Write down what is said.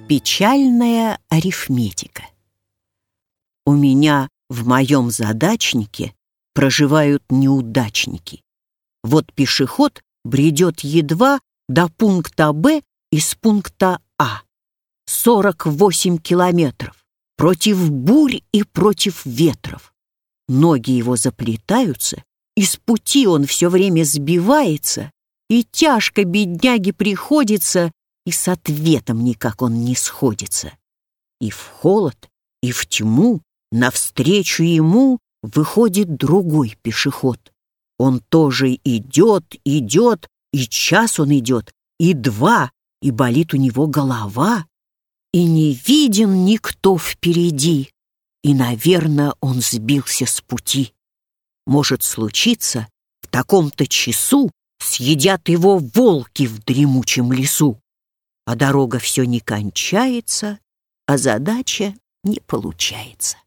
Печальная арифметика. У меня в моем задачнике проживают неудачники. Вот пешеход бредет едва до пункта Б из пункта А. 48 километров против бурь и против ветров. Ноги его заплетаются, и с пути он все время сбивается, и тяжко бедняге приходится, и с ответом никак он не сходится. И в холод, и в тьму навстречу ему выходит другой пешеход. Он тоже идет, идет, и час он идет, и два, и болит у него голова, и не виден никто впереди, и, наверное, он сбился с пути. Может случиться, в таком-то часу съедят его волки в дремучем лесу. А дорога все не кончается, а задача не получается.